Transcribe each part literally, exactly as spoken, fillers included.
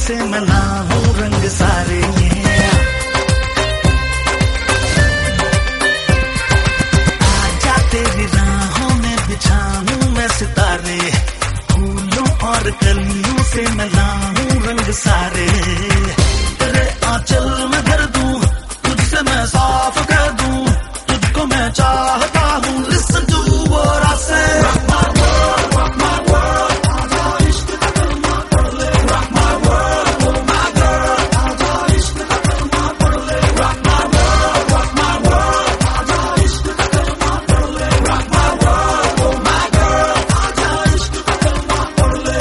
से मैं लाऊं रंग सारे आजा तेरी राहों में बिछाऊं मैं सितारे फूलों और कलियों से मैं लाऊं रंग सारे तेरे आंचल में भर दूं तुझसे मैं साफ कर दूं तुझको मैं चाहता हूँ listen to what I say rock my world rock my world आजा इश्क का कलमा पढ़ ले rock my world oh my girl आजा इश्क का कलमा पढ़ ले rock my world rock my world आजा इश्क का कलमा पढ़ ले rock my world oh my girl आजा इश्क का कलमा पढ़ ले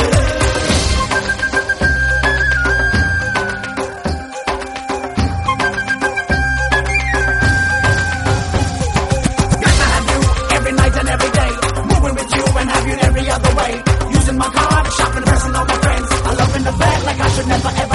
every day, moving with you and have you every other way. Using my card, shopping, pressing all my friends. I love in the bed like I should never ever.